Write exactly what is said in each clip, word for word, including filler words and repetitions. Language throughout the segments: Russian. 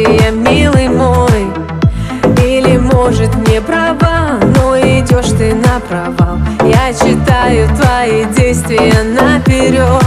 действия, милый мой. Или может мне права, но идешь ты на провал. Я читаю твои действия наперед.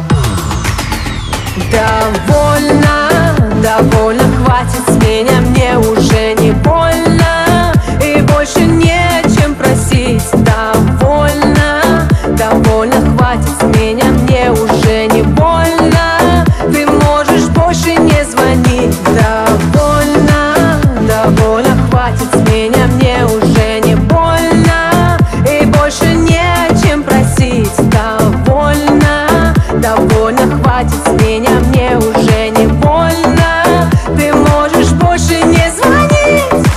Довольно, довольно, хватит с меня, мне уже не больно, и больше нечем просить. Довольно, довольно, хватит с меня, мне уже не больно, ты можешь больше не звонить. Довольно, довольно, хватит с меня, мне уже не больно, и больше нечем просить. Довольно, довольно, хватит с меня, мне уже не больно, ты можешь больше не звонить.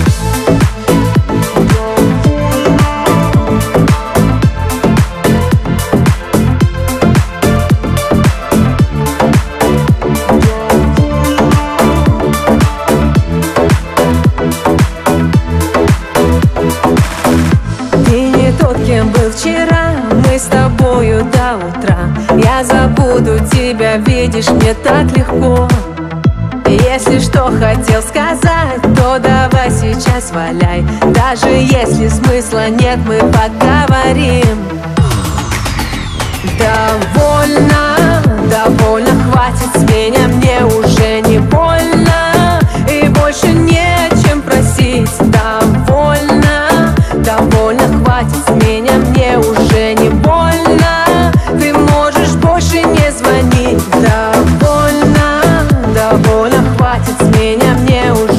Ты не тот, кем был вчера, мы с тобою до утра. Я забуду тебя, видишь, мне так легко. Если что хотел сказать, то давай сейчас валяй. Даже если смысла нет, мы поговорим. Довольно, довольно, хватит с меня, мне уже не больно, и больше нечем просить. Довольно, довольно, хватит с меня, мне уже не больно, ты можешь больше не звонить. Довольно, довольно, хватит с меня, мне уже